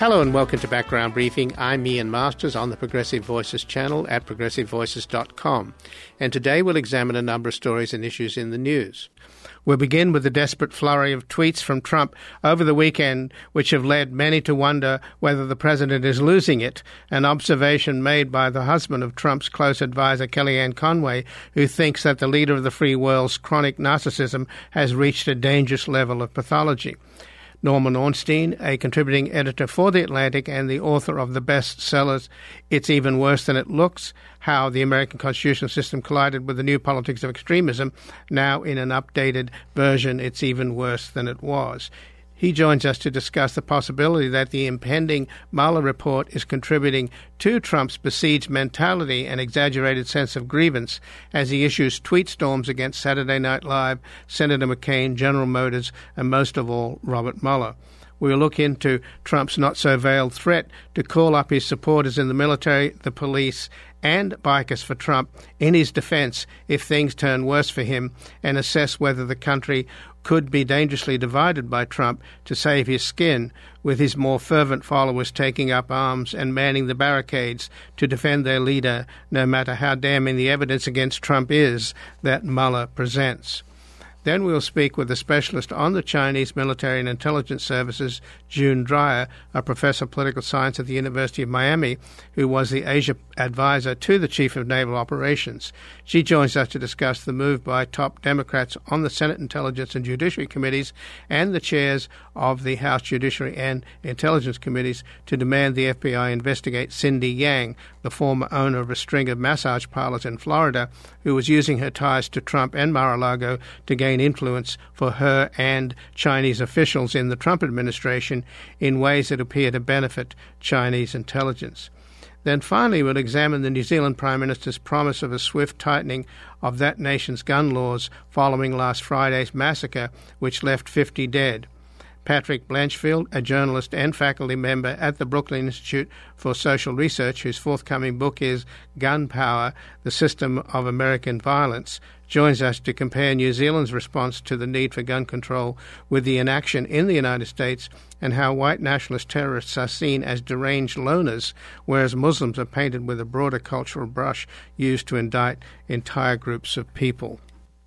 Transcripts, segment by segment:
Hello and welcome to Background Briefing. I'm Ian Masters on the Progressive Voices channel at progressivevoices.com. And today we'll examine a number of stories and issues in the news. We'll begin with the desperate flurry of tweets from Trump over the weekend, which have led many to wonder whether the president is losing it, an observation made by the husband of Trump's close advisor, Kellyanne Conway, who thinks that the leader of the free world's chronic narcissism has reached a dangerous level of pathology. Norman Ornstein, a contributing editor for The Atlantic and the author of the bestsellers It's Even Worse Than It Looks, How the American Constitutional System Collided with the New Politics of Extremism, now in an updated version, It's Even Worse Than It Was. He joins us to discuss the possibility that the impending Mueller report is contributing to Trump's besieged mentality and exaggerated sense of grievance as he issues tweet storms against Saturday Night Live, Senator McCain, General Motors, and most of all, Robert Mueller. We'll look into Trump's not-so-veiled threat to call up his supporters in the military, the police, and Bikers for Trump in his defense if things turn worse for him, and assess whether the country could be dangerously divided by Trump to save his skin, with his more fervent followers taking up arms and manning the barricades to defend their leader, no matter how damning the evidence against Trump is that Mueller presents. Then we'll speak with a specialist on the Chinese military and intelligence services, June Dreyer, a professor of political science at the University of Miami, who was the Asia advisor to the Chief of Naval Operations. She joins us to discuss the move by top Democrats on the Senate Intelligence and Judiciary Committees and the chairs of the House Judiciary and Intelligence Committees to demand the FBI investigate Cindy Yang, the former owner of a string of massage parlors in Florida, who was using her ties to Trump and Mar-a-Lago to gain influence for her and Chinese officials in the Trump administration in ways that appear to benefit Chinese intelligence. Then finally, we'll examine the New Zealand Prime Minister's promise of a swift tightening of that nation's gun laws following last Friday's massacre, which left 50 dead. Patrick Blanchfield, a journalist and faculty member at the Brooklyn Institute for Social Research, whose forthcoming book is Gun Power, The System of American Violence, joins us to compare New Zealand's response to the need for gun control with the inaction in the United States and how white nationalist terrorists are seen as deranged loners, whereas Muslims are painted with a broader cultural brush used to indict entire groups of people.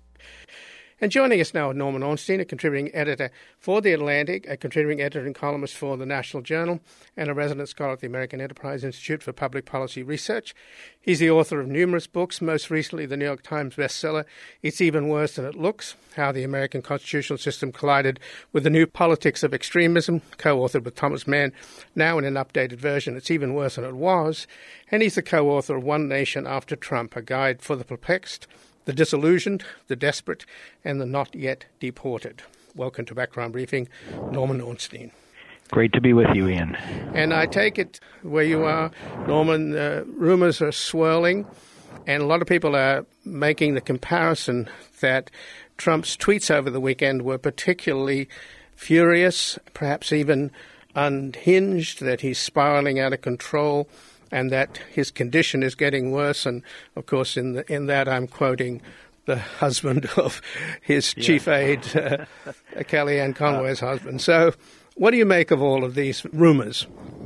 And joining us now is Norman Ornstein, a contributing editor for The Atlantic, a contributing editor and columnist for The National Journal, and a resident scholar at the American Enterprise Institute for Public Policy Research. He's the author of numerous books, most recently the New York Times bestseller, It's Even Worse Than It Looks, How the American Constitutional System Collided with the New Politics of Extremism, co-authored with Thomas Mann, now in an updated version, It's Even Worse Than It Was. And he's the co-author of One Nation After Trump, a guide for the perplexed, the disillusioned, the desperate, and the not yet deported. Welcome to Background Briefing, Norman Ornstein. Great to be with you, Ian. And I take it where you are, Norman, rumors are swirling, and a lot of people are making the comparison that Trump's tweets over the weekend were particularly furious, perhaps even unhinged, that he's spiraling out of control, and that his condition is getting worse. And, of course, in that I'm quoting the husband of his chief aide, Kellyanne Conway's husband. So what do you make of all of these rumors?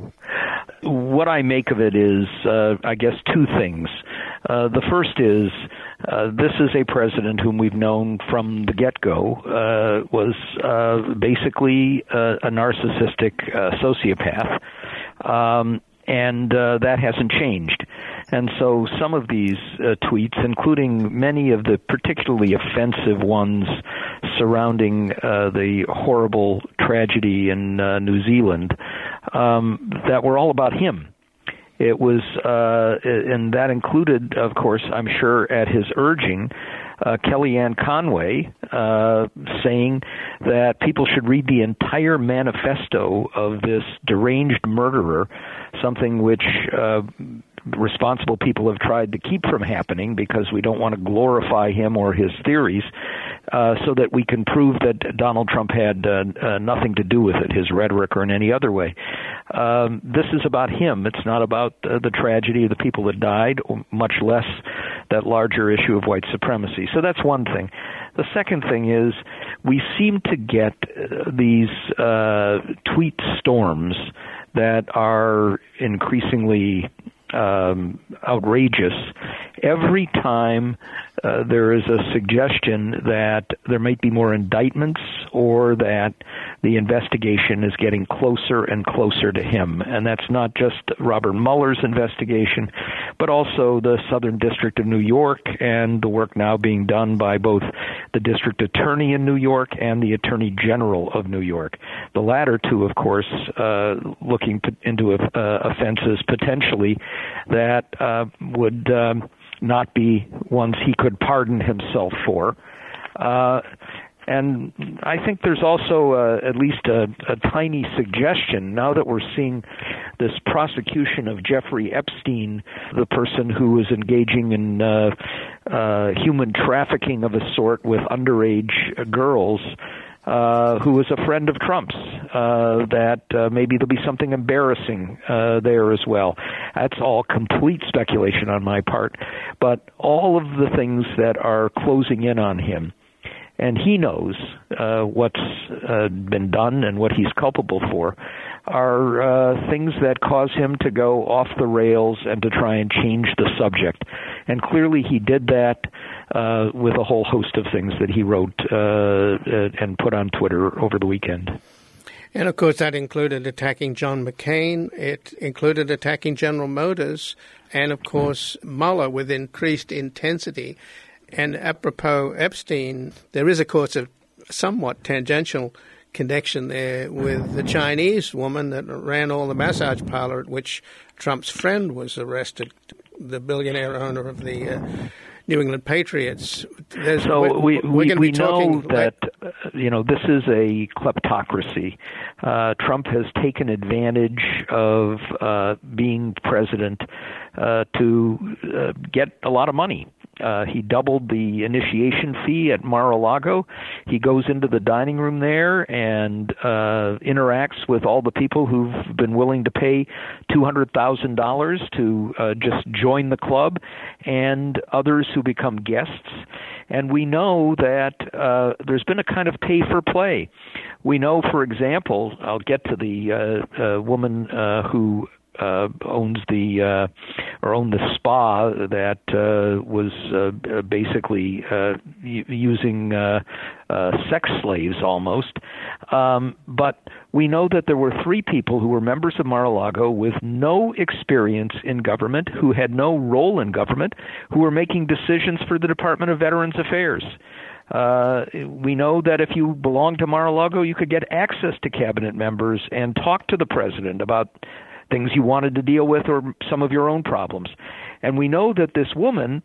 What I make of it is, I guess, two things. The first is this is a president whom we've known from the get-go was basically a narcissistic sociopath. And that hasn't changed. And so some of these tweets, including many of the particularly offensive ones surrounding the horrible tragedy in New Zealand, that were all about him. It was, and that included, of course, I'm sure at his urging, Kellyanne Conway saying that people should read the entire manifesto of this deranged murderer, something which responsible people have tried to keep from happening because we don't want to glorify him or his theories, so that we can prove that Donald Trump had nothing to do with it, his rhetoric or in any other way. This is about him. It's not about the tragedy of the people that died, or much less that larger issue of white supremacy. So that's one thing. The second thing is we seem to get these tweet storms that are increasingly outrageous every time there is a suggestion that there might be more indictments or that the investigation is getting closer and closer to him. And that's not just Robert Mueller's investigation, but also the Southern District of New York and the work now being done by both the district attorney in New York and the attorney general of New York. The latter two, of course, looking into offenses potentially that would not be ones he could pardon himself for. And I think there's also at least a tiny suggestion, now that we're seeing this prosecution of Jeffrey Epstein, the person who was engaging in human trafficking of a sort with underage girls, who was a friend of Trump's, that maybe there'll be something embarrassing there as well. That's all complete speculation on my part. But all of the things that are closing in on him, and he knows what's been done and what he's culpable for, are things that cause him to go off the rails and to try and change the subject. And clearly he did that with a whole host of things that he wrote and put on Twitter over the weekend. And, of course, that included attacking John McCain. It included attacking General Motors and, of course, Mueller with increased intensity. And apropos Epstein, there is, of course, a somewhat tangential connection there with the Chinese woman that ran all the massage parlor at which Trump's friend was arrested, the billionaire owner of the New England Patriots. So we know that this is a kleptocracy. Trump has taken advantage of being president to get a lot of money. He doubled the initiation fee at Mar-a-Lago. He goes into the dining room there and interacts with all the people who've been willing to pay $200,000 to just join the club and others who become guests. And we know that there's been a kind of pay for play. We know, for example, I'll get to the woman who owned the spa that was basically using sex slaves almost. But we know that there were 3 people who were members of Mar-a-Lago with no experience in government, who had no role in government, who were making decisions for the Department of Veterans Affairs. We know that if you belonged to Mar-a-Lago, you could get access to cabinet members and talk to the president about things you wanted to deal with or some of your own problems. And we know that this woman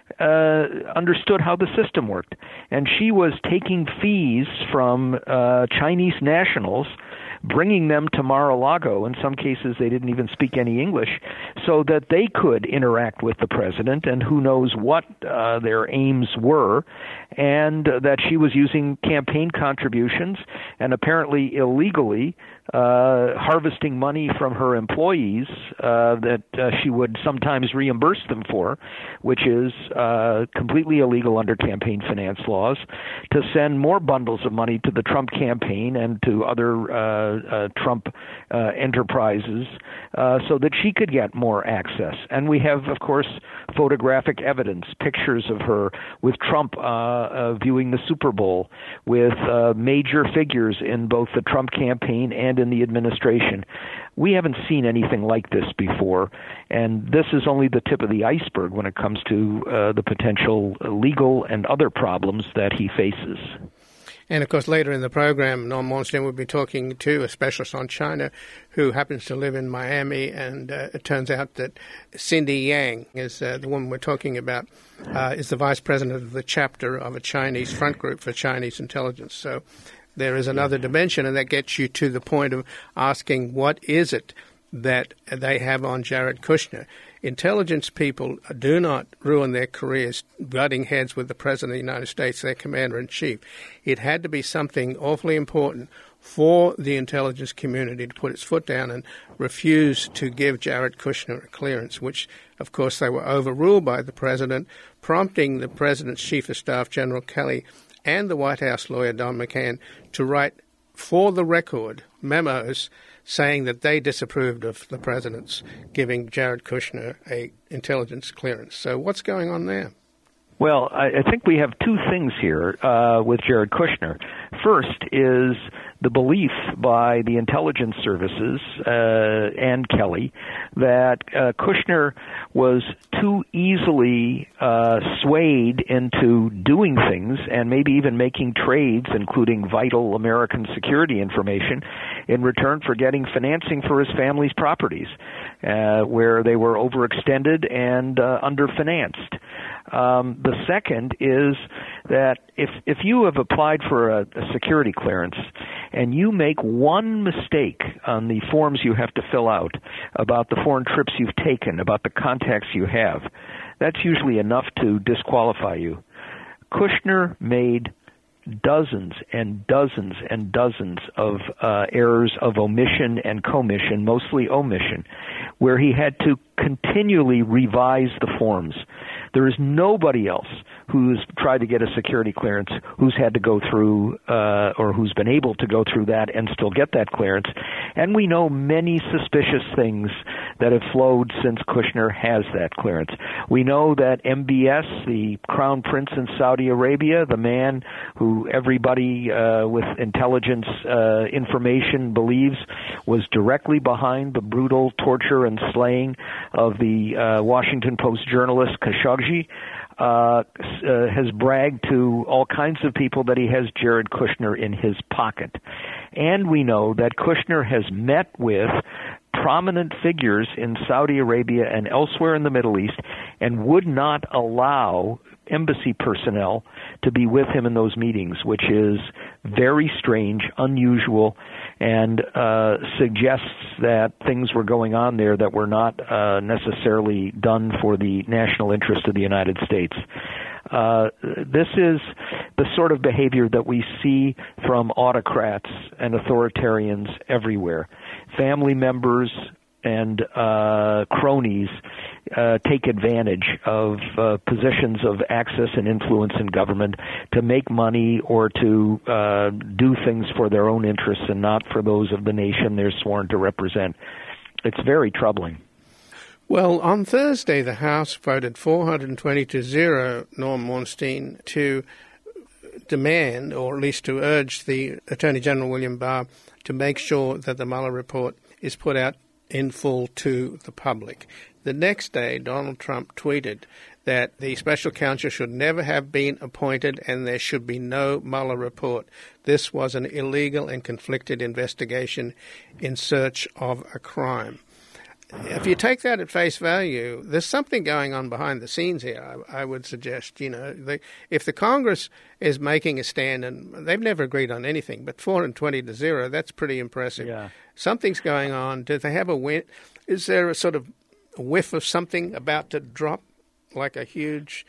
understood how the system worked. And she was taking fees from Chinese nationals, bringing them to Mar-a-Lago. In some cases, they didn't even speak any English, so that they could interact with the president, and who knows what their aims were, and that she was using campaign contributions and apparently illegally harvesting money from her employees that she would sometimes reimburse them for, which is completely illegal under campaign finance laws, to send more bundles of money to the Trump campaign and to other Trump enterprises so that she could get more access. And we have, of course, photographic evidence, pictures of her with Trump viewing the Super Bowl, with major figures in both the Trump campaign and in the administration. We haven't seen anything like this before, and this is only the tip of the iceberg when it comes to the potential legal and other problems that he faces. And, of course, later in the program, Noam Ornstein will be talking to a specialist on China who happens to live in Miami, and it turns out that Cindy Yang is the woman we're talking about, is the vice president of the chapter of a Chinese front group for Chinese intelligence. So there is another dimension, and that gets you to the point of asking what is it that they have on Jared Kushner. Intelligence people do not ruin their careers butting heads with the President of the United States, their commander-in-chief. It had to be something awfully important for the intelligence community to put its foot down and refuse to give Jared Kushner a clearance, which, of course, they were overruled by the President, prompting the President's Chief of Staff, General Kelly, and the White House lawyer, Don McCann, to write for the record memos saying that they disapproved of the president's giving Jared Kushner a intelligence clearance. So what's going on there? Well, I think we have two things here with Jared Kushner. First is the belief by the intelligence services and Kelly that Kushner was too easily swayed into doing things and maybe even making trades, including vital American security information, in return for getting financing for his family's properties, where they were overextended and underfinanced. The second is that if you have applied for a security clearance and you make one mistake on the forms you have to fill out about the foreign trips you've taken, about the contacts you have, that's usually enough to disqualify you. Kushner made dozens and dozens and dozens of errors of omission and commission, mostly omission, where he had to continually revise the forms. There is nobody else who's tried to get a security clearance who's had to go through or who's been able to go through that and still get that clearance. And we know many suspicious things that have flowed since Kushner has that clearance. We know that MBS, the crown prince in Saudi Arabia, the man who everybody with intelligence information believes was directly behind the brutal torture and slaying of the Washington Post journalist Khashoggi, has bragged to all kinds of people that he has Jared Kushner in his pocket. And we know that Kushner has met with prominent figures in Saudi Arabia and elsewhere in the Middle East and would not allow embassy personnel to be with him in those meetings, which is very strange, unusual, and suggests that things were going on there that were not necessarily done for the national interest of the United States. This is the sort of behavior that we see from autocrats and authoritarians everywhere. Family members and cronies take advantage of positions of access and influence in government to make money or to do things for their own interests and not for those of the nation they're sworn to represent. It's very troubling. Well, on Thursday, the House voted 420-0, Norm Ornstein, to demand, or at least to urge the Attorney General William Barr to make sure that the Mueller report is put out in full to the public. The next day, Donald Trump tweeted that the special counsel should never have been appointed and there should be no Mueller report. This was an illegal and conflicted investigation in search of a crime. If you take that at face value, there's something going on behind the scenes here, I would suggest. You know, if the Congress is making a stand, and they've never agreed on anything, but 420-0, that's pretty impressive. Yeah. Something's going on. Do they have a win? Is there a sort of whiff of something about to drop, like a huge...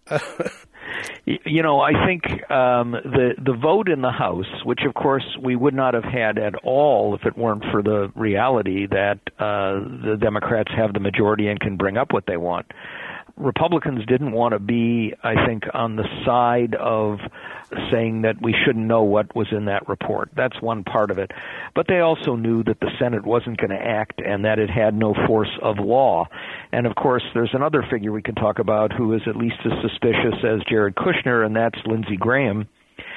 You know, I think the vote in the House, which of course we would not have had at all if it weren't for the reality that the Democrats have the majority and can bring up what they want. Republicans didn't want to be, I think, on the side of saying that we shouldn't know what was in that report. That's one part of it. But they also knew that the Senate wasn't going to act and that it had no force of law. And, of course, there's another figure we can talk about who is at least as suspicious as Jared Kushner, and that's Lindsey Graham,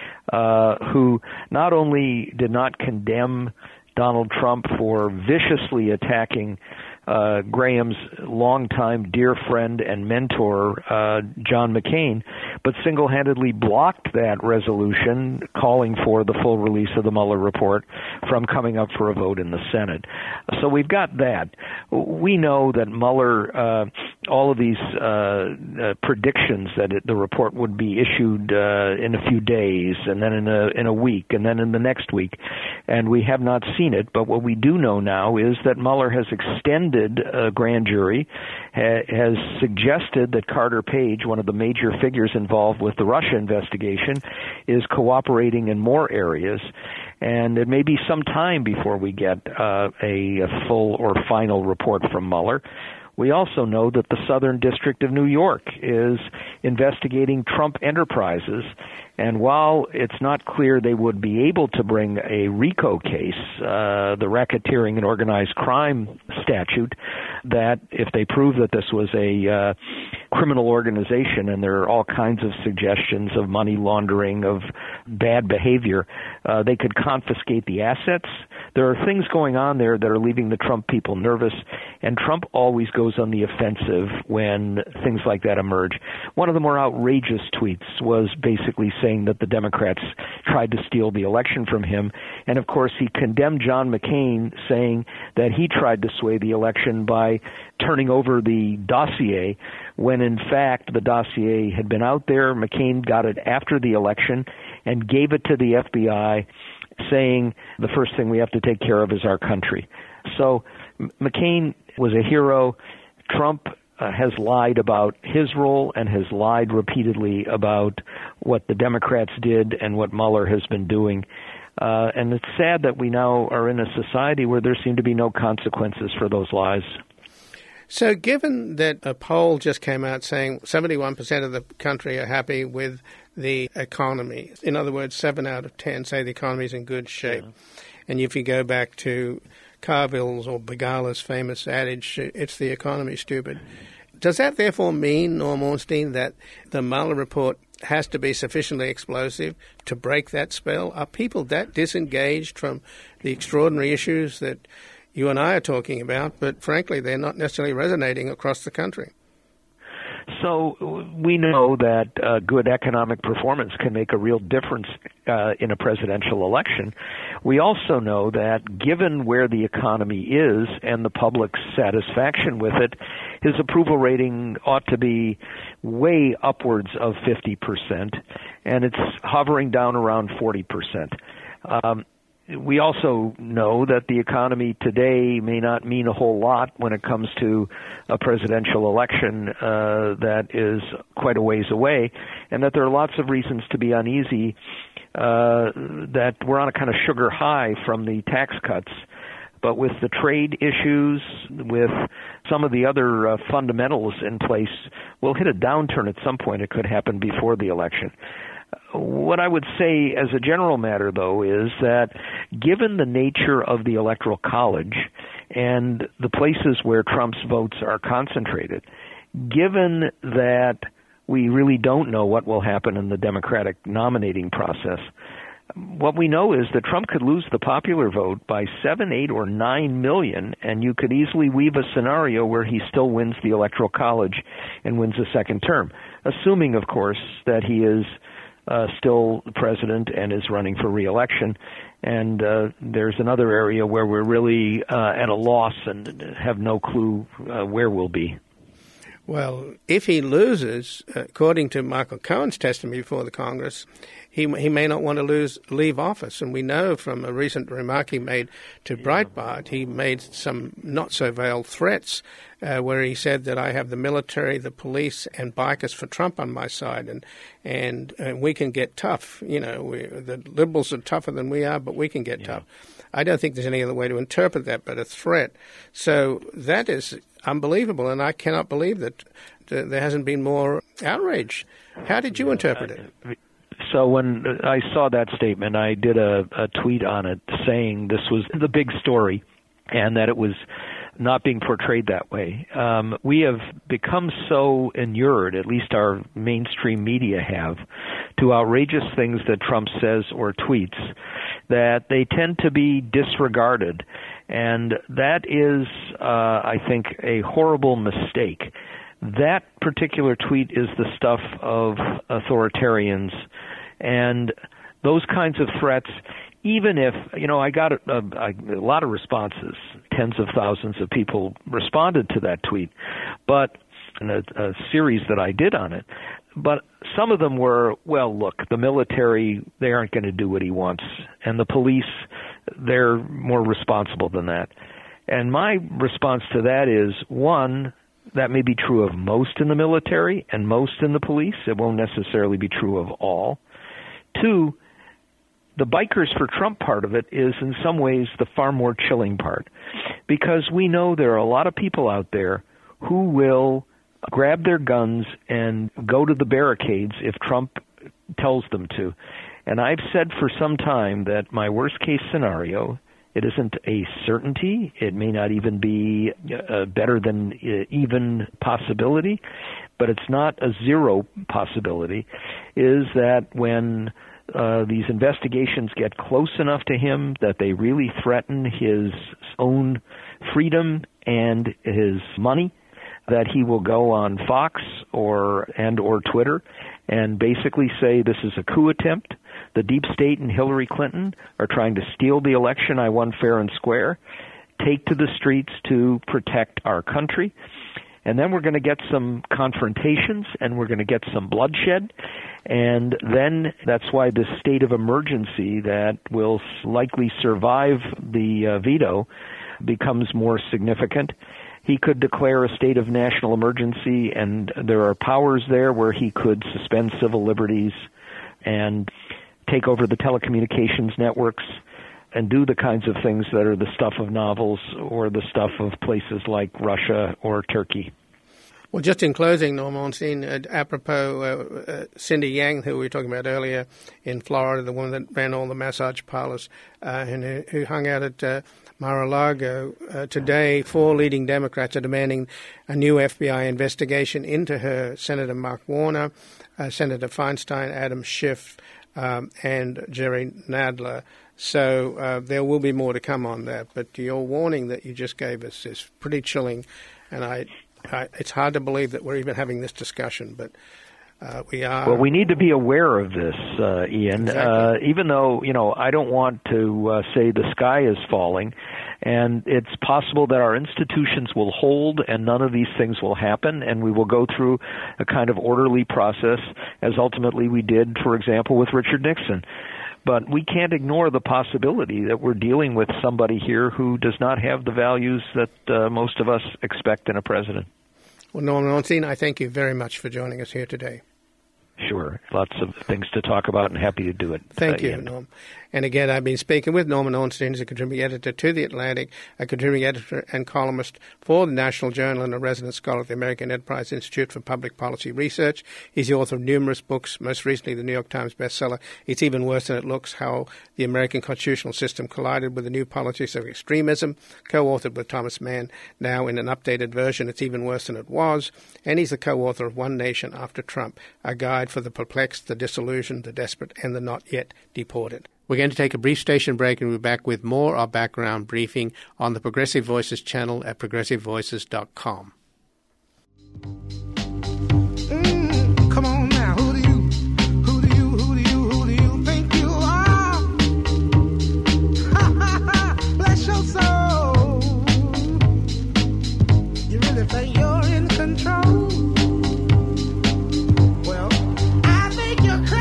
who not only did not condemn Donald Trump for viciously attacking Graham's longtime dear friend and mentor, John McCain, but single-handedly blocked that resolution calling for the full release of the Mueller report from coming up for a vote in the Senate. So we've got that. We know that Mueller, all of these predictions that the report would be issued in a few days, and then in a week, and then in the next week, and we have not seen it. But what we do know now is that Mueller has extended a grand jury, has suggested that Carter Page, one of the major figures involved with the Russia investigation, is cooperating in more areas. And it may be some time before we get a full or final report from Mueller. We also know that the Southern District of New York is investigating Trump Enterprises. And while it's not clear they would be able to bring a RICO case, the racketeering and organized crime statute, that if they prove that this was a criminal organization, and there are all kinds of suggestions of money laundering, of bad behavior, they could confiscate the assets. There are things going on there that are leaving the Trump people nervous, and Trump always goes on the offensive when things like that emerge. One of the more outrageous tweets was basically saying that the Democrats tried to steal the election from him, and of course he condemned John McCain, saying that he tried to sway the election by turning over the dossier, when in fact the dossier had been out there. McCain got it after the election and gave it to the FBI, saying the first thing we have to take care of is our country. So McCain was a hero. Trump has lied about his role and has lied repeatedly about what the Democrats did and what Mueller has been doing. And it's sad that we now are in a society where there seem to be no consequences for those lies. So given that a poll just came out saying 71% of the country are happy with the economy, in other words, 7 out of 10 say the economy is in good shape. Yeah. And if you go back to Carville's or Begala's famous adage, it's the economy, stupid. Does that therefore mean, Norm Ornstein, that the Mueller report has to be sufficiently explosive to break that spell? Are people that disengaged from the extraordinary issues that you and I are talking about, but frankly, they're not necessarily resonating across the country? So we know that good economic performance can make a real difference in a presidential election. We also know that given where the economy is and the public's satisfaction with it, his approval rating ought to be way upwards of 50%, and it's hovering down around 40%. We also know that the economy today may not mean a whole lot when it comes to a presidential election that is quite a ways away, and that there are lots of reasons to be uneasy that we're on a kind of sugar high from the tax cuts. But with the trade issues, with some of the other fundamentals in place, we'll hit a downturn at some point. It could happen before the election. What I would say as a general matter, though, is that given the nature of the Electoral College and the places where Trump's votes are concentrated, given that we really don't know what will happen in the Democratic nominating process, what we know is that Trump could lose the popular vote by 7, 8, or 9 million, and you could easily weave a scenario where he still wins the Electoral College and wins a second term, assuming, of course, that he is still president and is running for re-election. And there's another area where we're really at a loss and have no clue where we'll be. Well, if he loses, according to Michael Cohen's testimony before the Congress, he may not want to leave office. And we know from a recent remark he made to Breitbart, he made some not-so-veiled threats where he said that I have the military, the police, and bikers for Trump on my side, and we can get tough. You know, the liberals are tougher than we are, but we can get tough. I don't think there's any other way to interpret that but a threat. So that is unbelievable, and I cannot believe that there hasn't been more outrage. How did you interpret it? So when I saw that statement, I did a tweet on it saying this was the big story and that it was not being portrayed that way. We have become so inured, at least our mainstream media have, to outrageous things that Trump says or tweets, that they tend to be disregarded. And that is, I think, a horrible mistake. That particular tweet is the stuff of authoritarians, and those kinds of threats, even if, I got a lot of responses, tens of thousands of people responded to that tweet, but in a series that I did on it, but some of them were, well, look, the military, they aren't going to do what he wants, and the police, they're more responsible than that. And my response to that is, one, that may be true of most in the military and most in the police. It won't necessarily be true of all. Two, the bikers for Trump part of it is in some ways the far more chilling part, because we know there are a lot of people out there who will grab their guns and go to the barricades if Trump tells them to. And I've said for some time that my worst-case scenario, it isn't a certainty, it may not even be better than even possibility, but it's not a zero possibility, is that when these investigations get close enough to him that they really threaten his own freedom and his money, that he will go on Fox or Twitter and basically say this is a coup attempt. The deep state and Hillary Clinton are trying to steal the election I won fair and square, take to the streets to protect our country. And then we're going to get some confrontations and we're going to get some bloodshed. And then that's why this state of emergency that will likely survive the veto becomes more significant. He could declare a state of national emergency, and there are powers there where he could suspend civil liberties and take over the telecommunications networks and do the kinds of things that are the stuff of novels or the stuff of places like Russia or Turkey. Well, just in closing, Norm Ornstein, apropos Cindy Yang, who we were talking about earlier in Florida, the woman that ran all the massage parlors and who hung out at Mar-a-Lago. Today, 4 leading Democrats are demanding a new FBI investigation into her. Senator Mark Warner, Senator Feinstein, Adam Schiff, and Jerry Nadler. So there will be more to come on that. But your warning that you just gave us is pretty chilling, and it's hard to believe that we're even having this discussion, but we are. Well, we need to be aware of this, Ian. Exactly. Even though, I don't want to say the sky is falling, and it's possible that our institutions will hold and none of these things will happen, and we will go through a kind of orderly process, as ultimately we did, for example, with Richard Nixon. But we can't ignore the possibility that we're dealing with somebody here who does not have the values that most of us expect in a president. Well, Norman Ornstein, I thank you very much for joining us here today. Sure. Lots of things to talk about and happy to do it. Thank you, Norm. And again, I've been speaking with Norman Ornstein, who's a contributing editor to The Atlantic, a contributing editor and columnist for the National Journal, and a resident scholar at the American Enterprise Institute for Public Policy Research. He's the author of numerous books, most recently the New York Times bestseller, It's Even Worse Than It Looks, How the American Constitutional System Collided with the New Politics of Extremism, co-authored with Thomas Mann, now in an updated version, It's Even Worse Than It Was. And he's the co-author of One Nation After Trump, a guide for the perplexed, the disillusioned, the desperate, and the not yet deported. We're going to take a brief station break and we'll be back with more of Background Briefing on the Progressive Voices channel at progressivevoices.com. Come on now, who do you think you are? Bless your soul. You really think you're in control? Well, I think you're crazy.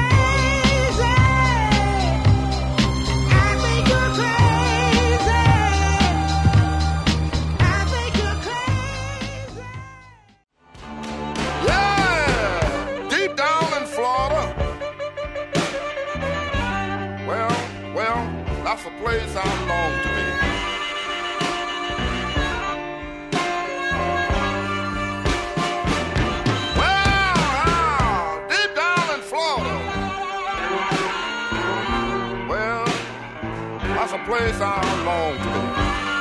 That's a place I belong to me. Well, deep down in Florida. Well, that's a place I belong to me.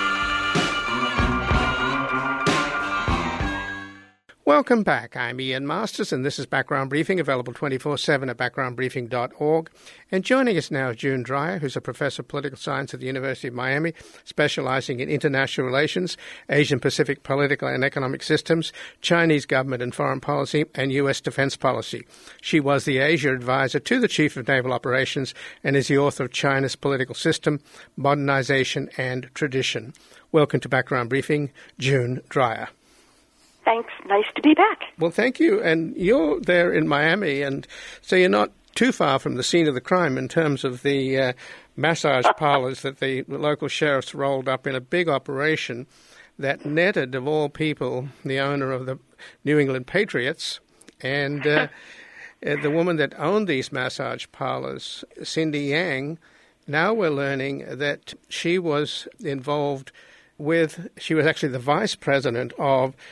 Welcome back. I'm Ian Masters, and this is Background Briefing, available 24/7 at backgroundbriefing.org. And joining us now is June Dreyer, who's a professor of political science at the University of Miami, specializing in international relations, Asian Pacific political and economic systems, Chinese government and foreign policy, and U.S. defense policy. She was the Asia advisor to the Chief of Naval Operations and is the author of China's Political System, Modernization and Tradition. Welcome to Background Briefing, June Dreyer. Thanks. Nice to be back. Well, thank you. And you're there in Miami, and so you're not too far from the scene of the crime in terms of the massage parlors that the local sheriffs rolled up in a big operation that netted, of all people, the owner of the New England Patriots and the woman that owned these massage parlors, Cindy Yang. Now we're learning that she was involved with, she was actually the vice president of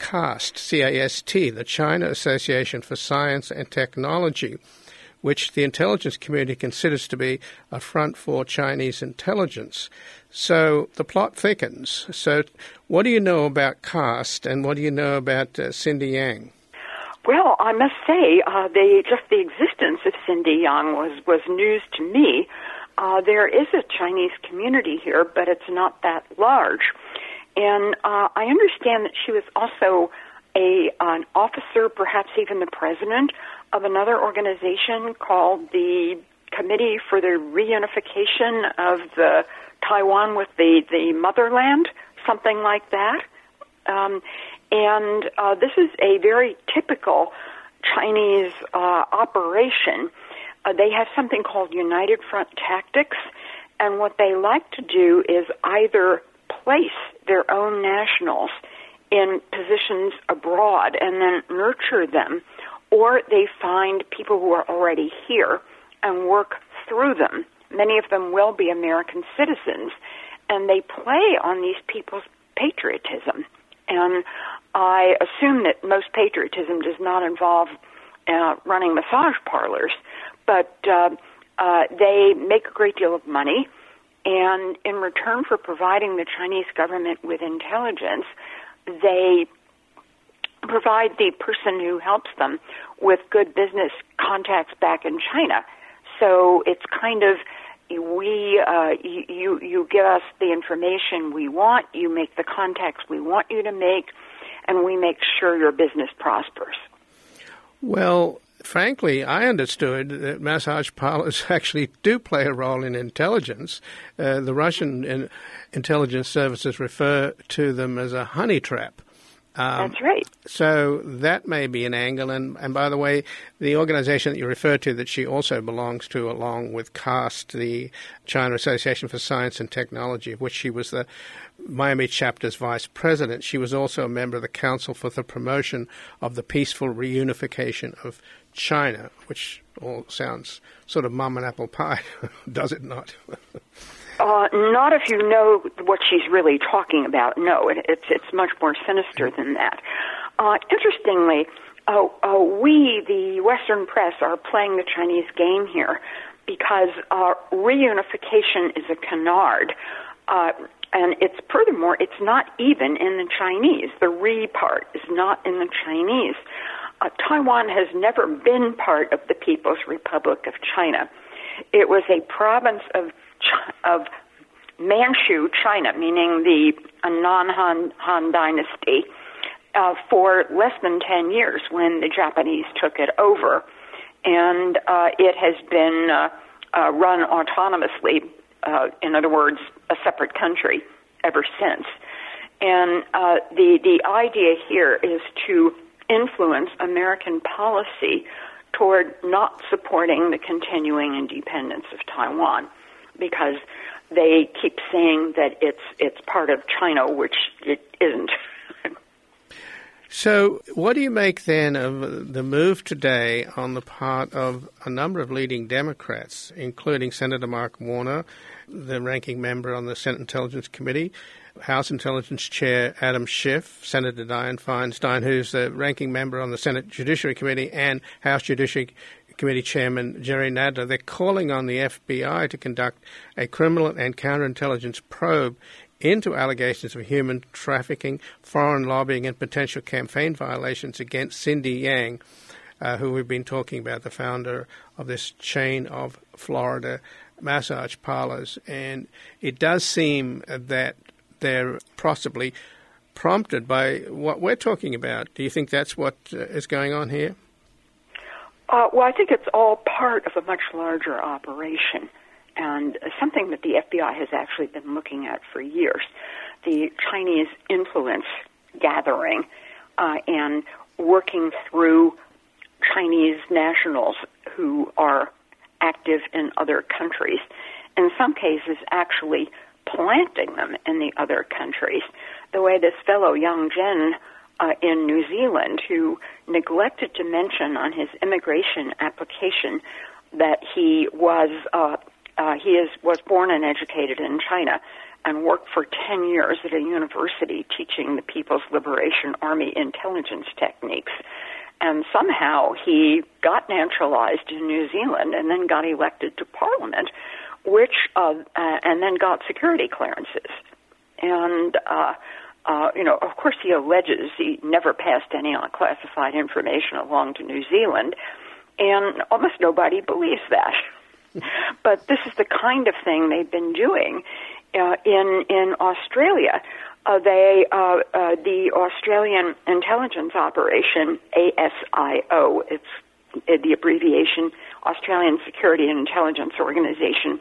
CAST, C-A-S-T, the China Association for Science and Technology, which the intelligence community considers to be a front for Chinese intelligence. So the plot thickens. So what do you know about CAST, and what do you know about Cindy Yang? Well, I must say, just the existence of Cindy Yang was news to me. There is a Chinese community here, but it's not that large. And I understand that she was also an officer, perhaps even the president, of another organization called the Committee for the Reunification of the Taiwan with the Motherland, something like that. And this is a very typical Chinese operation. They have something called United Front Tactics, and what they like to do is either place their own nationals in positions abroad and then nurture them, or they find people who are already here and work through them. Many of them will be American citizens, and they play on these people's patriotism. And I assume that most patriotism does not involve running massage parlors, but they make a great deal of money, and in return for providing the Chinese government with intelligence, they provide the person who helps them with good business contacts back in China. So it's kind of you give us the information we want, you make the contacts we want you to make, and we make sure your business prospers. Well, frankly, I understood that massage parlors actually do play a role in intelligence. The Russian intelligence services refer to them as a honey trap. That's right. So that may be an angle. And by the way, the organization that you referred to that she also belongs to, along with CAST, the China Association for Science and Technology, of which she was the Miami chapter's vice president, she was also a member of the Council for the Promotion of the Peaceful Reunification of China, which all sounds sort of mum and apple pie, does it not? Not if you know what she's really talking about. No, it's much more sinister than that. Interestingly, we, the Western press, are playing the Chinese game here because reunification is a canard. And furthermore, it's not even in the Chinese. The re part is not in the Chinese. Taiwan has never been part of the People's Republic of China. It was a province of Manchu China, meaning the non-Han dynasty, for less than 10 years when the Japanese took it over. And it has been run autonomously, in other words, a separate country ever since. And the idea here is to influence American policy toward not supporting the continuing independence of Taiwan, because they keep saying that it's part of China, which it isn't. So what do you make then of the move today on the part of a number of leading Democrats, including Senator Mark Warner, the ranking member on the Senate Intelligence Committee, House Intelligence Chair Adam Schiff, Senator Dianne Feinstein, who's the ranking member on the Senate Judiciary Committee, and House Judiciary Committee Chairman Jerry Nadler? They're calling on the FBI to conduct a criminal and counterintelligence probe into allegations of human trafficking, foreign lobbying, and potential campaign violations against Cindy Yang, who we've been talking about, the founder of this chain of Florida massage parlors. And it does seem that they're possibly prompted by what we're talking about. Do you think that's what is going on here? Well, I think it's all part of a much larger operation, and something that the FBI has actually been looking at for years. The Chinese influence gathering and working through Chinese nationals who are active in other countries, in some cases actually planting them in the other countries, the way this fellow Yang Zhen in New Zealand, who neglected to mention on his immigration application that he was born and educated in China, and worked for 10 years at a university teaching the People's Liberation Army intelligence techniques. And somehow he got naturalized in New Zealand and then got elected to Parliament, and then got security clearances. And, of course he alleges he never passed any unclassified information along to New Zealand, and almost nobody believes that. But this is the kind of thing they've been doing in Australia. The Australian Intelligence Operation, ASIO, it's the abbreviation, Australian Security and Intelligence Organization,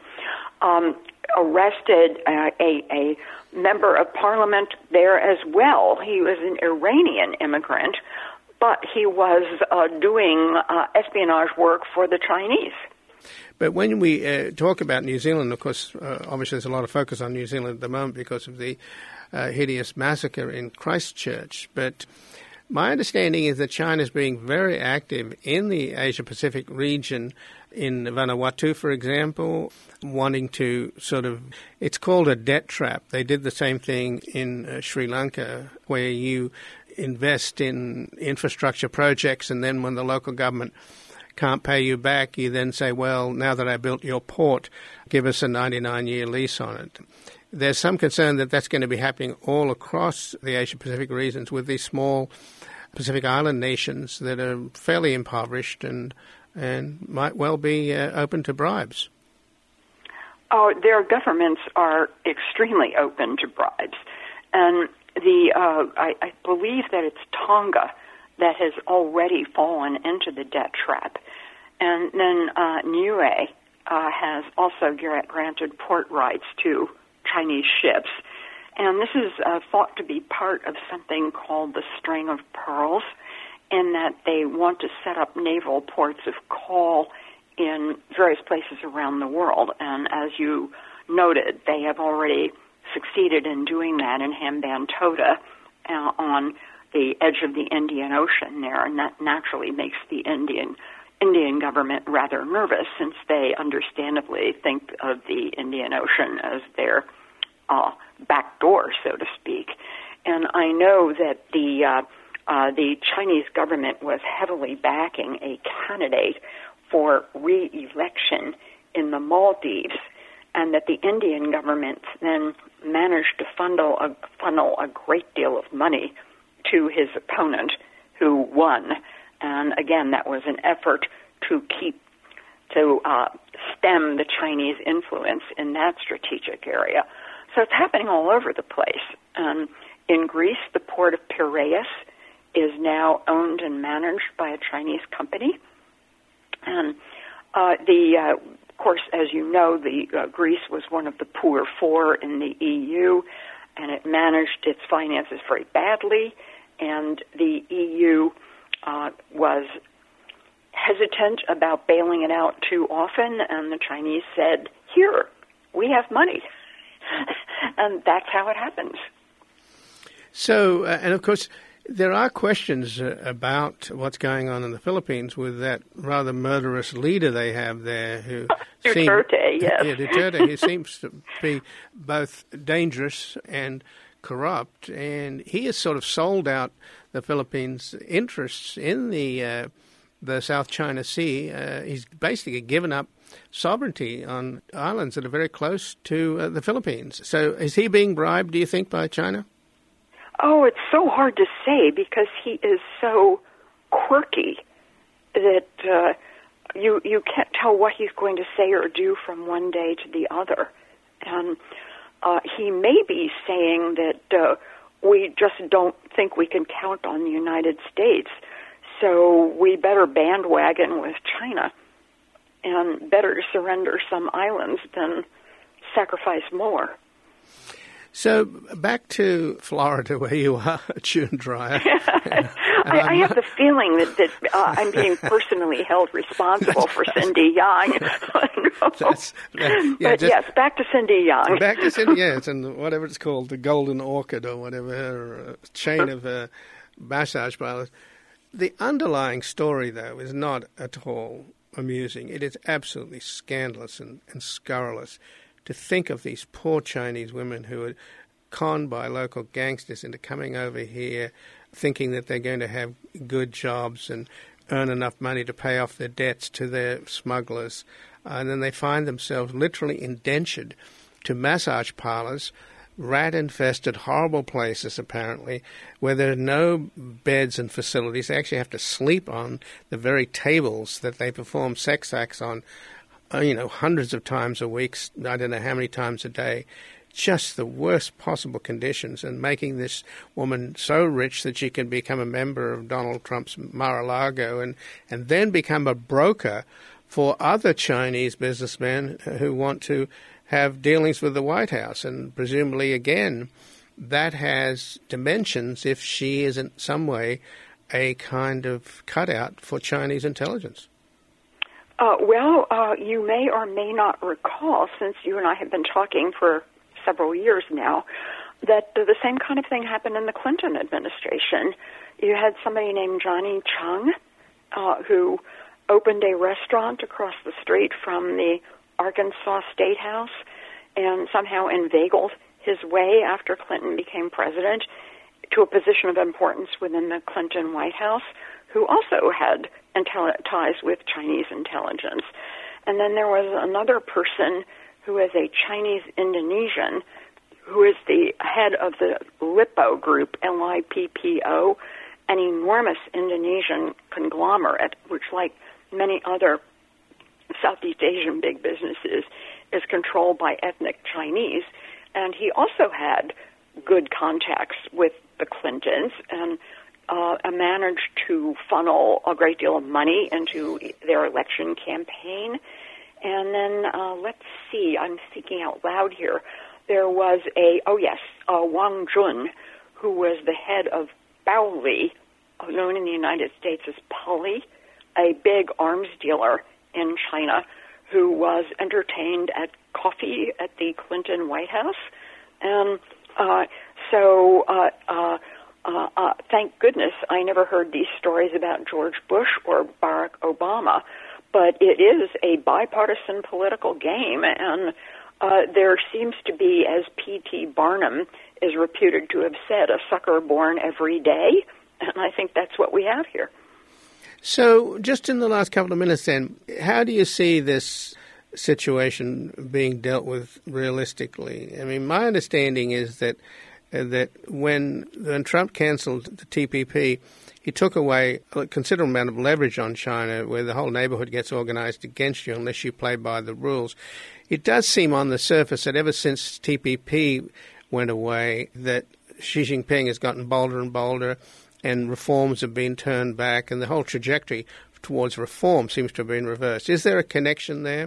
arrested a member of parliament there as well. He was an Iranian immigrant, but he was doing espionage work for the Chinese. But when we talk about New Zealand, of course, obviously there's a lot of focus on New Zealand at the moment because of the hideous massacre in Christchurch. But my understanding is that China is being very active in the Asia-Pacific region, in Vanuatu, for example, wanting to it's called a debt trap. They did the same thing in Sri Lanka, where you invest in infrastructure projects, and then when the local government can't pay you back, you then say, well, now that I built your port, give us a 99-year lease on it. There's some concern that that's going to be happening all across the Asia-Pacific regions with these small Pacific Island nations that are fairly impoverished and might well be open to bribes. Oh, their governments are extremely open to bribes. And I believe that it's Tonga that has already fallen into the debt trap. And then Niue has also granted port rights to Chinese ships. And this is thought to be part of something called the String of Pearls, in that they want to set up naval ports of call in various places around the world. And as you noted, they have already succeeded in doing that in Hambantota on the edge of the Indian Ocean there, and that naturally makes the Indian government rather nervous, since they understandably think of the Indian Ocean as their back door, so to speak. And I know that the Chinese government was heavily backing a candidate for re-election in the Maldives, and that the Indian government then managed to funnel a great deal of money to his opponent, who won. And again, that was an effort to stem the Chinese influence in that strategic area. So it's happening all over the place. In Greece, the port of Piraeus is now owned and managed by a Chinese company. And of course, as you know, Greece was one of the poor four in the EU, and it managed its finances very badly. And the EU was hesitant about bailing it out too often, and the Chinese said, here, we have money. And that's how it happens. So, and of course, there are questions about what's going on in the Philippines with that rather murderous leader they have there, who Duterte, yes. Yeah, Duterte, who seems to be both dangerous and corrupt, and he has sort of sold out the Philippines' interests in the South China Sea. He's basically given up sovereignty on islands that are very close to the Philippines. So is he being bribed, do you think, by China? Oh, it's so hard to say, because he is so quirky that you can't tell what he's going to say or do from one day to the other. And he may be saying that we just don't think we can count on the United States, so we better bandwagon with China, and better surrender some islands than sacrifice more. So back to Florida, where you are, June Dreyer. I have the feeling that I'm being personally held responsible for Cindy Yang. Yes, back to Cindy Yang. Back to Cindy, yes, and whatever it's called, the Golden Orchid or whatever, or a chain of massage parlors. The underlying story, though, is not at all amusing. It is absolutely scandalous and scurrilous. to think of these poor Chinese women who are conned by local gangsters into coming over here thinking that they're going to have good jobs and earn enough money to pay off their debts to their smugglers. And then they find themselves literally indentured to massage parlors, rat-infested, horrible places, apparently, where there are no beds and facilities. They actually have to sleep on the very tables that they perform sex acts on, hundreds of times a week, I don't know how many times a day. Just the worst possible conditions, and making this woman so rich that she can become a member of Donald Trump's Mar-a-Lago and then become a broker for other Chinese businessmen who want to have dealings with the White House. And presumably, again, that has dimensions if she is in some way a kind of cutout for Chinese intelligence. You may or may not recall, since you and I have been talking for several years now, that the same kind of thing happened in the Clinton administration. You had somebody named Johnny Chung who opened a restaurant across the street from the Arkansas State House and somehow inveigled his way, after Clinton became president, to a position of importance within the Clinton White House, who also had ties with Chinese intelligence. And then there was another person who is a Chinese Indonesian, who is the head of the Lippo Group, Lippo, an enormous Indonesian conglomerate, which, like many other Southeast Asian big businesses, is controlled by ethnic Chinese. And he also had good contacts with the Clintons and managed to funnel a great deal of money into their election campaign. And then, let's see, I'm thinking out loud here. There was Wang Jun, who was the head of Baoli, known in the United States as Poly, a big arms dealer in China, who was entertained at coffee at the Clinton White House. And thank goodness I never heard these stories about George Bush or Barack Obama. But it is a bipartisan political game, and there seems to be, as P.T. Barnum is reputed to have said, a sucker born every day, and I think that's what we have here. So just in the last couple of minutes then, how do you see this situation being dealt with realistically? I mean, my understanding is that when Trump canceled the TPP, he took away a considerable amount of leverage on China, where the whole neighborhood gets organized against you unless you play by the rules. It does seem on the surface that ever since TPP went away, that Xi Jinping has gotten bolder and bolder, and reforms have been turned back, and the whole trajectory towards reform seems to have been reversed. Is there a connection there?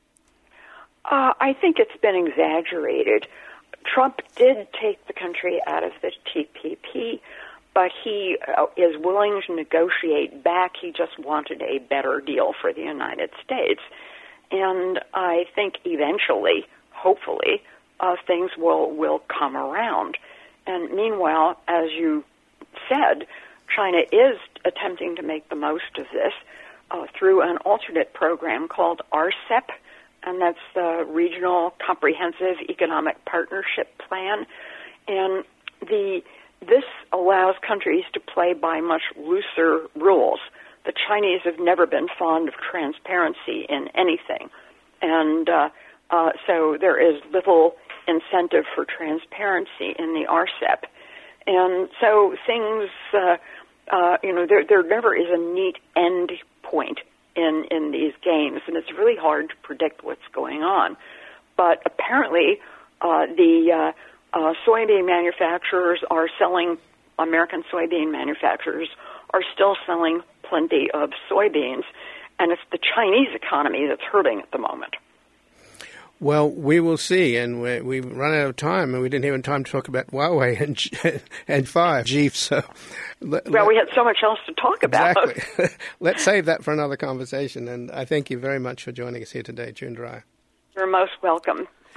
I think it's been exaggerated. Trump did take the country out of the TPP, but he is willing to negotiate back. He just wanted a better deal for the United States. And I think eventually, hopefully, things will come around. And meanwhile, as you said, China is attempting to make the most of this through an alternate program called RCEP, and that's the Regional Comprehensive Economic Partnership Plan. And this allows countries to play by much looser rules. The Chinese have never been fond of transparency in anything, and so there is little incentive for transparency in the RCEP. And so things, there never is a neat end point in these games, and it's really hard to predict what's going on. But apparently, the soybean manufacturers are selling, American soybean manufacturers are still selling plenty of soybeans, and it's the Chinese economy that's hurting at the moment. Well, we will see, and we've run out of time, and we didn't have time to talk about Huawei and 5G. So, we had so much else to talk about. Exactly. Let's save that for another conversation, and I thank you very much for joining us here today, June Dreyer. You're most welcome.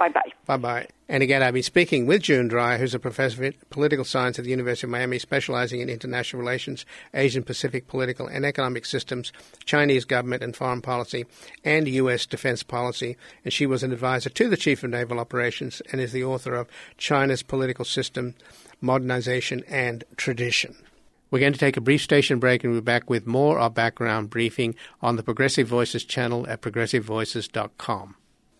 Bye-bye. Bye-bye. And again, I've been speaking with June Dry, who's a professor of political science at the University of Miami, specializing in international relations, Asian-Pacific political and economic systems, Chinese government and foreign policy, and U.S. defense policy. And she was an advisor to the Chief of Naval Operations and is the author of China's Political System, Modernization and Tradition. We're going to take a brief station break and we'll be back with more of Background Briefing on the Progressive Voices channel at progressivevoices.com.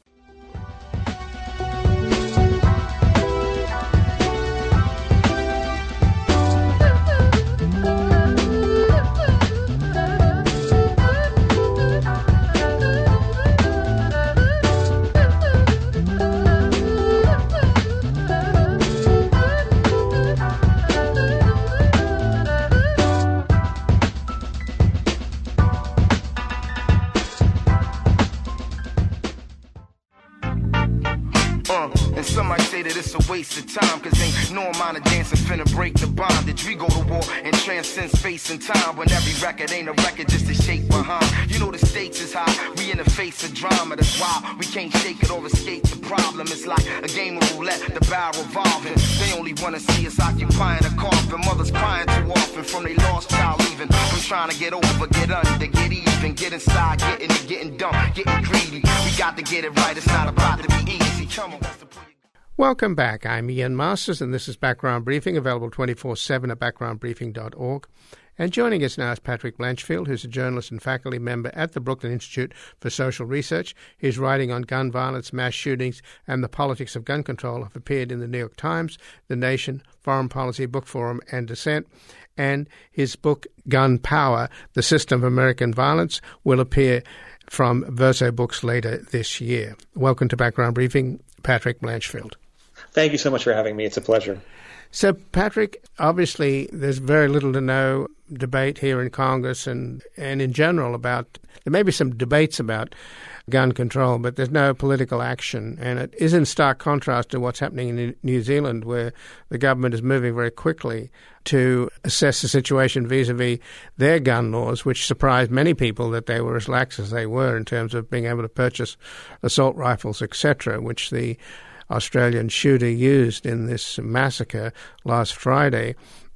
And some might say that it's a waste of time, cause ain't no amount of dancing finna break the bondage. We go to war and transcend space and time, when every record ain't a record, just a shape behind. You know the stakes is high, we in the face of drama. That's why we can't shake it or escape the problem. It's like a game of roulette, the barrel revolving. They only wanna see us occupying a coffin. Mothers crying too often from they lost child leaving. From trying to get over, get under, get even, get inside, getting dumb, getting greedy. We got to get it right, it's not about to be easy. Come on, what's the point? Welcome back. I'm Ian Masters, and this is Background Briefing, available 24/7 at backgroundbriefing.org. And joining us now is Patrick Blanchfield, who's a journalist and faculty member at the Brooklyn Institute for Social Research. His writing on gun violence, mass shootings, and the politics of gun control have appeared in the New York Times, The Nation, Foreign Policy, Book Forum, and Dissent. And his book, Gun Power, The System of American Violence, will appear from Verso Books later this year. Welcome to Background Briefing, Patrick Blanchfield. Thank you so much for having me. It's a pleasure. So, Patrick, obviously there's very little to no debate here in Congress and in general about, there may be some debates about gun control, but there's no political action. And it is in stark contrast to what's happening in New Zealand, where the government is moving very quickly to assess the situation vis-a-vis their gun laws, which surprised many people that they were as lax as they were in terms of being able to purchase assault rifles, etc., which the Australian shooter used in this massacre last Friday.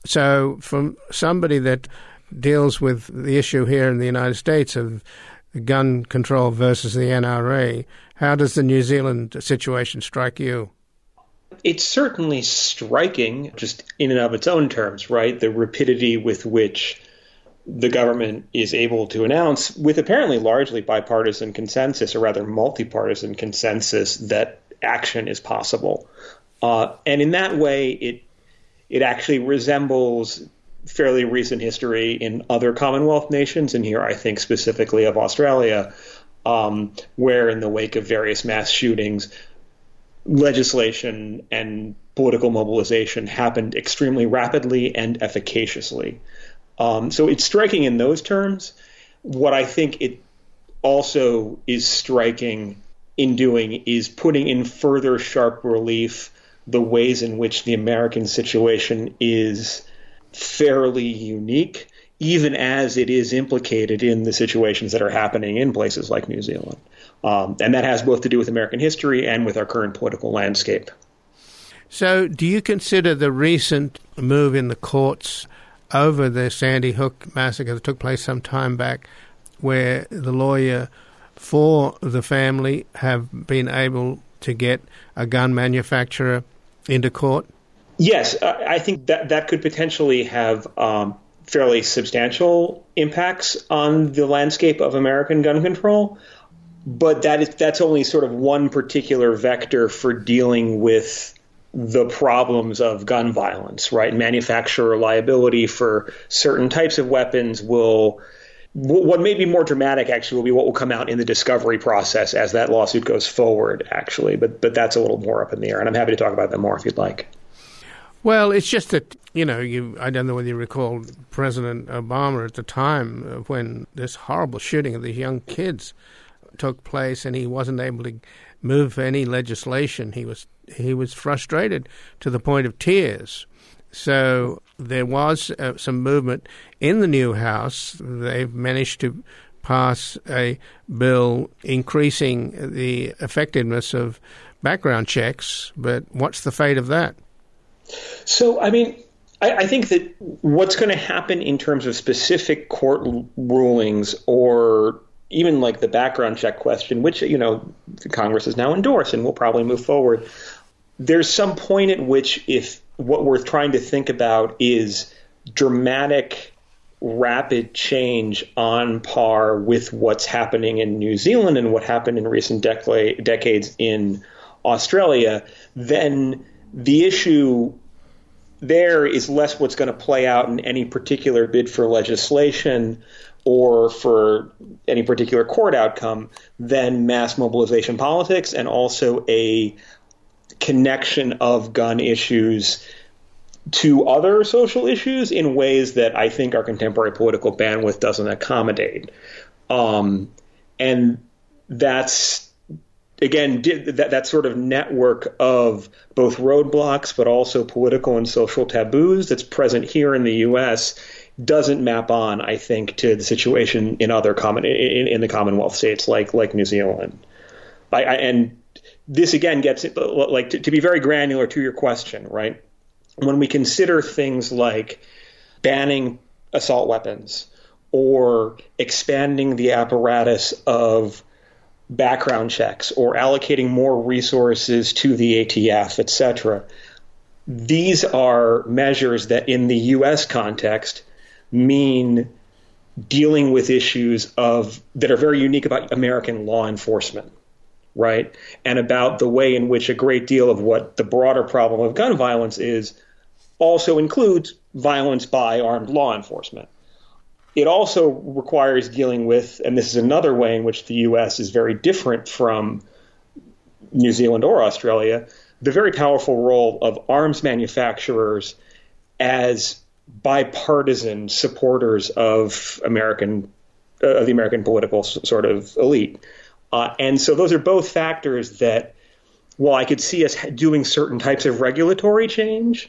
So from somebody that deals with the issue here in the United States of gun control versus the NRA, how does the New Zealand situation strike you? It's certainly striking, just in and of its own terms, right? The rapidity with which the government is able to announce, with apparently largely bipartisan consensus, or rather multi-partisan consensus, that action is possible. And in that way, it actually resembles fairly recent history in other Commonwealth nations, and here I think specifically of Australia, where in the wake of various mass shootings, legislation and political mobilization happened extremely rapidly and efficaciously. So it's striking in those terms. What I think it also is striking in doing is putting in further sharp relief the ways in which the American situation is fairly unique, even as it is implicated in the situations that are happening in places like New Zealand. And that has both to do with American history and with our current political landscape. So do you consider the recent move in the courts over the Sandy Hook massacre that took place some time back, where the lawyer for the family have been able to get a gun manufacturer into court? Yes, I think that could potentially have fairly substantial impacts on the landscape of American gun control. But that's only sort of one particular vector for dealing with the problems of gun violence, right? Manufacturer liability for certain types of weapons what may be more dramatic, actually, will be what will come out in the discovery process as that lawsuit goes forward, actually. But that's a little more up in the air, and I'm happy to talk about that more if you'd like. Well, it's just that, I don't know whether you recall President Obama at the time when this horrible shooting of these young kids took place and he wasn't able to move any legislation. He was frustrated to the point of tears. So there was some movement in the new House. They've managed to pass a bill increasing the effectiveness of background checks, but what's the fate of that? So, I mean, I think that what's going to happen in terms of specific court rulings or even like the background check question, which, Congress has now endorsed and will probably move forward, there's some point at which if what we're trying to think about is dramatic, rapid change on par with what's happening in New Zealand and what happened in recent decades in Australia, then the issue there is less what's going to play out in any particular bid for legislation or for any particular court outcome than mass mobilization politics and also a connection of gun issues to other social issues in ways that I think our contemporary political bandwidth doesn't accommodate. And that's, again, that sort of network of both roadblocks but also political and social taboos that's present here in the U.S. doesn't map on, I think, to the situation in other in the Commonwealth states like New Zealand. And this, again, gets to be very granular to your question, right? When we consider things like banning assault weapons or expanding the apparatus of background checks or allocating more resources to the ATF, etc., these are measures that in the U.S. context mean dealing with issues that are very unique about American law enforcement, right? And about the way in which a great deal of what the broader problem of gun violence is also includes violence by armed law enforcement. It also requires dealing with, and this is another way in which the U.S. is very different from New Zealand or Australia, the very powerful role of arms manufacturers as bipartisan supporters of the American political sort of elite. And so those are both factors that, while I could see us doing certain types of regulatory change,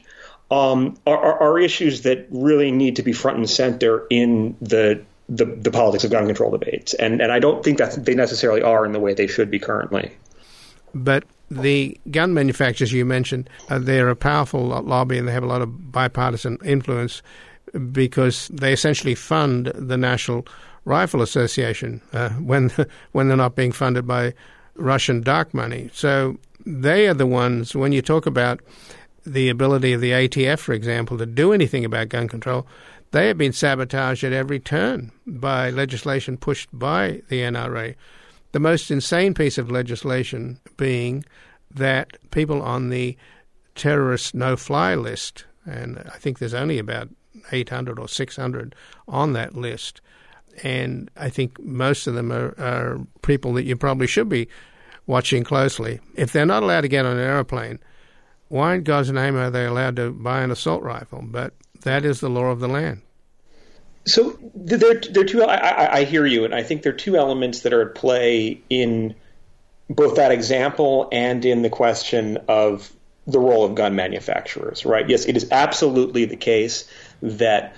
are issues that really need to be front and center in the politics of gun control debates. And I don't think that they necessarily are in the way they should be currently. But the gun manufacturers you mentioned, they're a powerful lobby and they have a lot of bipartisan influence because they essentially fund the National Rifle Association when they're not being funded by Russian dark money. So they are the ones, when you talk about the ability of the ATF, for example, to do anything about gun control, they have been sabotaged at every turn by legislation pushed by the NRA. The most insane piece of legislation being that people on the terrorist no-fly list, and I think there's only about 800 or 600 on that list, and I think most of them are people that you probably should be watching closely. If they're not allowed to get on an airplane, why in God's name are they allowed to buy an assault rifle? But that is the law of the land. So there are two. I hear you, and I think there are two elements that are at play in both that example and in the question of the role of gun manufacturers. Right? Yes, it is absolutely the case that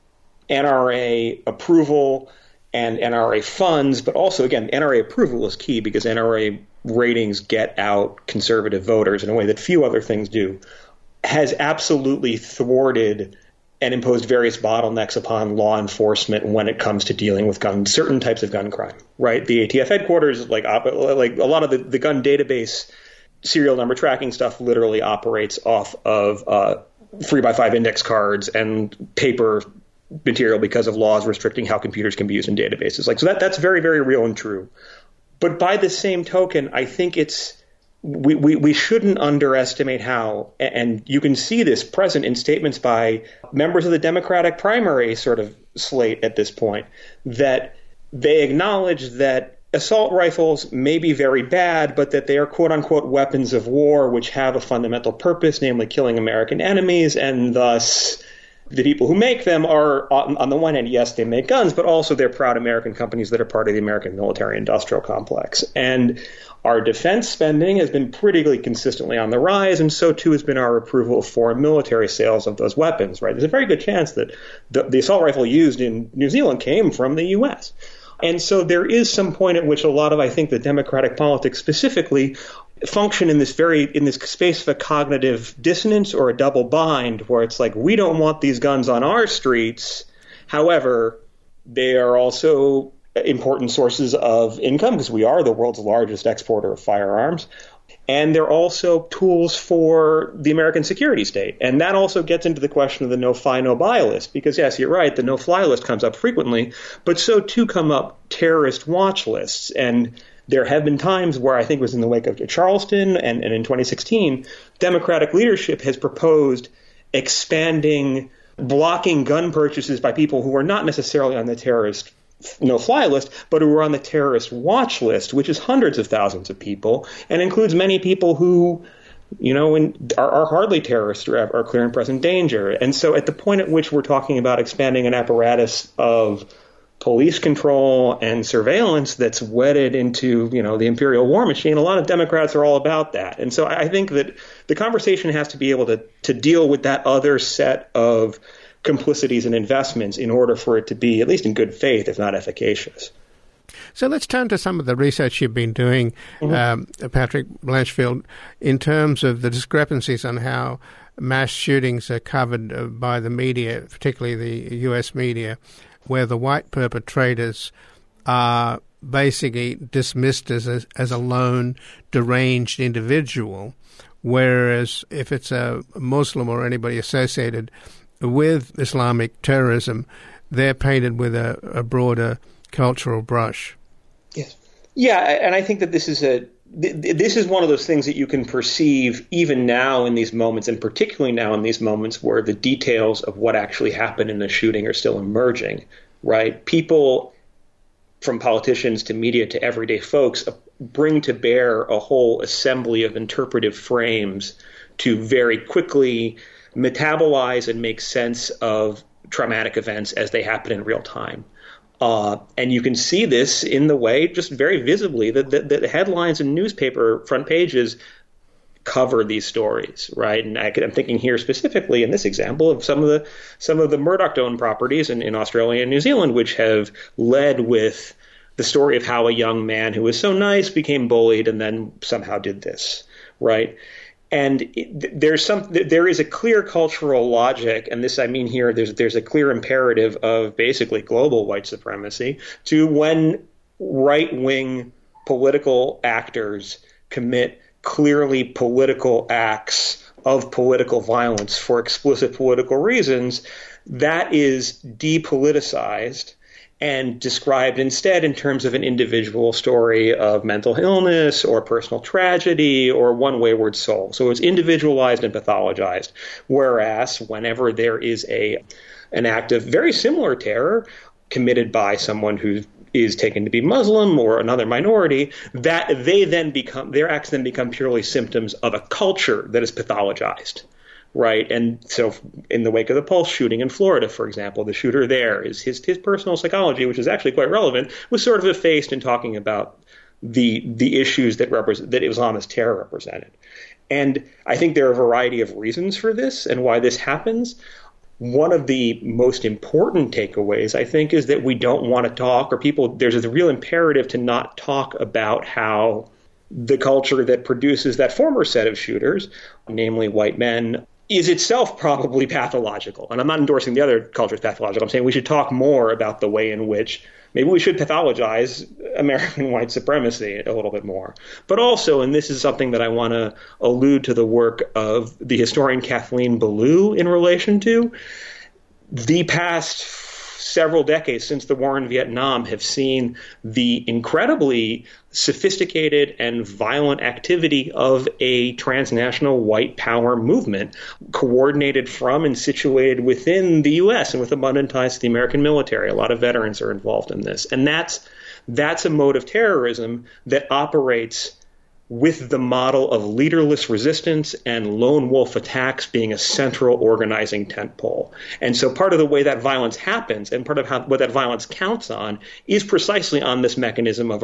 NRA approval and NRA funds, but also, again, NRA approval is key because NRA ratings get out conservative voters in a way that few other things do, has absolutely thwarted and imposed various bottlenecks upon law enforcement when it comes to dealing with certain types of gun crime, right? The ATF headquarters, like a lot of the gun database serial number tracking stuff literally operates off of 3x5 index cards and paper material because of laws restricting how computers can be used in databases. So that's very, very real and true. But by the same token, I think we shouldn't underestimate how, and you can see this present in statements by members of the Democratic primary sort of slate at this point, that they acknowledge that assault rifles may be very bad, but that they are quote-unquote weapons of war which have a fundamental purpose, namely killing American enemies, and thus the people who make them are, on the one hand, yes, they make guns, but also they're proud American companies that are part of the American military-industrial complex. And our defense spending has been pretty consistently on the rise, and so too has been our approval of foreign military sales of those weapons. Right? There's a very good chance that the assault rifle used in New Zealand came from the U.S. And so there is some point at which a lot of, I think, the Democratic politics specifically function in this space of a cognitive dissonance or a double bind, where it's like, we don't want these guns on our streets. However, they are also important sources of income because we are the world's largest exporter of firearms. And they're also tools for the American security state. And that also gets into the question of the no-fly, no-buy list. Because, yes, you're right, the no-fly list comes up frequently, but so too come up terrorist watch lists. And there have been times where, I think it was in the wake of Charleston and in 2016, Democratic leadership has proposed blocking gun purchases by people who are not necessarily on the terrorist no-fly list, but who are on the terrorist watch list, which is hundreds of thousands of people and includes many people who, are hardly terrorists or are clear and present danger. And so at the point at which we're talking about expanding an apparatus of police control and surveillance that's wedded into, the imperial war machine, a lot of Democrats are all about that. And so I think that the conversation has to be able to deal with that other set of complicities and investments in order for it to be, at least in good faith, if not efficacious. So let's turn to some of the research you've been doing, Patrick Blanchfield, in terms of the discrepancies on how mass shootings are covered by the media, particularly the U.S. media, where the white perpetrators are basically dismissed as a lone, deranged individual, whereas if it's a Muslim or anybody associated with Islamic terrorism, they're painted with a broader cultural brush. Yes. Yeah, and I think that this is one of those things that you can perceive even now in these moments, and particularly now in these moments where the details of what actually happened in the shooting are still emerging, right? People, from politicians to media to everyday folks, bring to bear a whole assembly of interpretive frames to very quickly metabolize and make sense of traumatic events as they happen in real time. And you can see this in the way, just very visibly, that the headlines and newspaper front pages cover these stories, right? And I'm thinking here specifically in this example of some of the Murdoch-owned properties in Australia and New Zealand, which have led with the story of how a young man who was so nice became bullied and then somehow did this, right? And there is a clear cultural logic, and this I mean here, there's a clear imperative of basically global white supremacy to when right-wing political actors commit clearly political acts of political violence for explicit political reasons, that is depoliticized and described instead in terms of an individual story of mental illness or personal tragedy or one wayward soul. So it's individualized and pathologized. Whereas whenever there is an act of very similar terror committed by someone who is taken to be Muslim or another minority, that their acts then become purely symptoms of a culture that is pathologized. Right. And so in the wake of the Pulse shooting in Florida, for example, the shooter there is his personal psychology, which is actually quite relevant, was sort of effaced in talking about the issues that Islamist terror represented. And I think there are a variety of reasons for this and why this happens. One of the most important takeaways, I think, is that we don't want to talk, there's a real imperative to not talk about how the culture that produces that former set of shooters, namely white men, is itself probably pathological. And I'm not endorsing the other culture is pathological. I'm saying we should talk more about the way in which maybe we should pathologize American white supremacy a little bit more. But also, and this is something that I want to allude to the work of the historian Kathleen Belew in relation to, the past several decades since the war in Vietnam have seen the incredibly sophisticated and violent activity of a transnational white power movement coordinated from and situated within the U.S. and with abundant ties to the American military. A lot of veterans are involved in this. And that's a mode of terrorism that operates with the model of leaderless resistance and lone wolf attacks being a central organizing tentpole. And so part of the way that violence happens and part of what that violence counts on is precisely on this mechanism of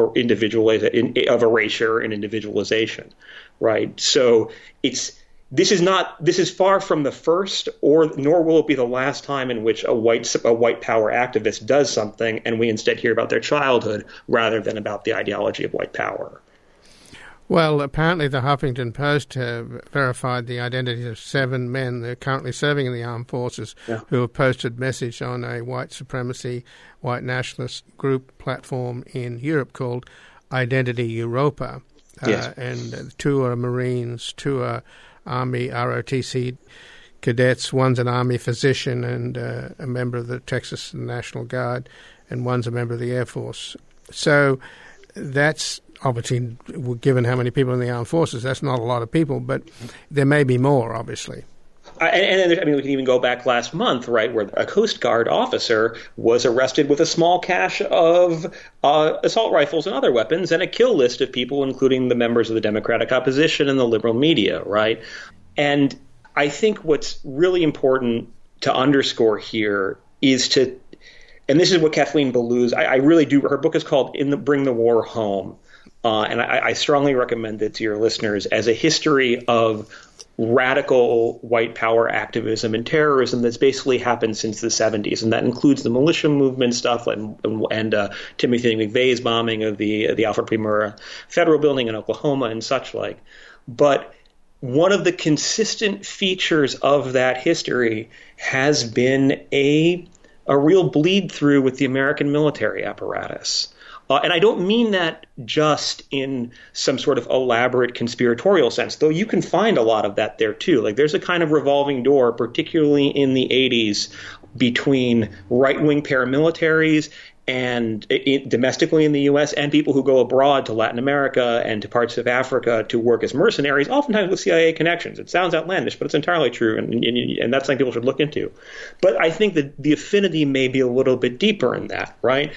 erasure and individualization, right? So this is far from the first, nor will it be the last time in which a white power activist does something and we instead hear about their childhood rather than about the ideology of white power. Well, apparently the Huffington Post have verified the identities of 7 men that are currently serving in the armed forces who have posted message on a white supremacy, white nationalist group platform in Europe called Identity Europa. And 2 are Marines, 2 are Army ROTC cadets, one's an Army physician and a member of the Texas National Guard, and one's a member of the Air Force. So that's obviously, given how many people in the armed forces, that's not a lot of people, but there may be more, obviously. And we can even go back last month, right, where a Coast Guard officer was arrested with a small cache of assault rifles and other weapons and a kill list of people, including the members of the Democratic opposition and the liberal media, right? And I think what's really important to underscore here is and this is what Kathleen Belews, I really do, her book is called Bring the War Home. And I strongly recommend it to your listeners as a history of radical white power activism and terrorism that's basically happened since the 70s. And that includes the militia movement stuff and Timothy McVeigh's bombing of the Alfred P. Murrah Federal Building in Oklahoma and such like. But one of the consistent features of that history has been a real bleed through with the American military apparatus. And I don't mean that just in some sort of elaborate conspiratorial sense, though you can find a lot of that there too. Like there's a kind of revolving door, particularly in the 80s, between right-wing paramilitaries and domestically in the U.S. and people who go abroad to Latin America and to parts of Africa to work as mercenaries, oftentimes with CIA connections. It sounds outlandish, but it's entirely true, and that's something people should look into. But I think that the affinity may be a little bit deeper in that, right?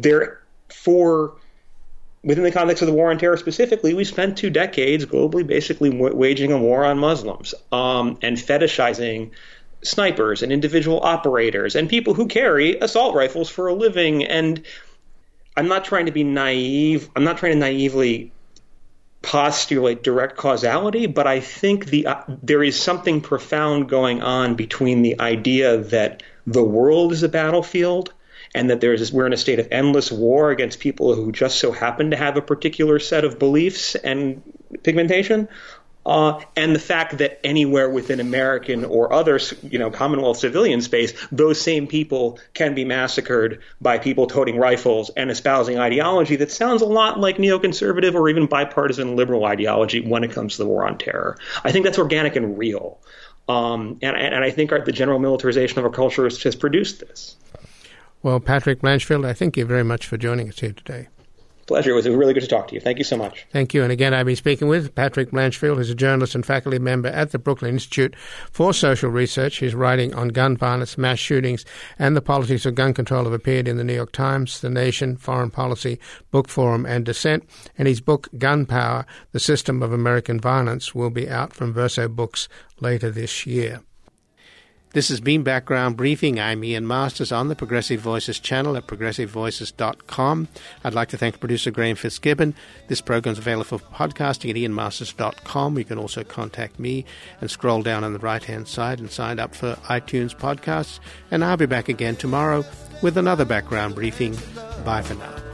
Within the context of the war on terror specifically, we spent 2 decades globally basically waging a war on Muslims and fetishizing snipers and individual operators and people who carry assault rifles for a living. And I'm not trying to be naive. I'm not trying to naively postulate direct causality, but I think there is something profound going on between the idea that the world is a battlefield and that we're in a state of endless war against people who just so happen to have a particular set of beliefs and pigmentation, and the fact that anywhere within American or other, Commonwealth civilian space, those same people can be massacred by people toting rifles and espousing ideology that sounds a lot like neoconservative or even bipartisan liberal ideology when it comes to the war on terror. I think that's organic and real, and I think the general militarization of our culture has produced this. Well, Patrick Blanchfield, I thank you very much for joining us here today. Pleasure. It was really good to talk to you. Thank you so much. Thank you. And again, I've been speaking with Patrick Blanchfield, who's a journalist and faculty member at the Brooklyn Institute for Social Research. His writing on gun violence, mass shootings, and the politics of gun control have appeared in the New York Times, The Nation, Foreign Policy, Book Forum, and Dissent. And his book, Gun Power, The System of American Violence, will be out from Verso Books later this year. This has been Background Briefing. I'm Ian Masters on the Progressive Voices channel at progressivevoices.com. I'd like to thank producer Graham Fitzgibbon. This program is available for podcasting at ianmasters.com. You can also contact me and scroll down on the right-hand side and sign up for iTunes podcasts. And I'll be back again tomorrow with another Background Briefing. Bye for now.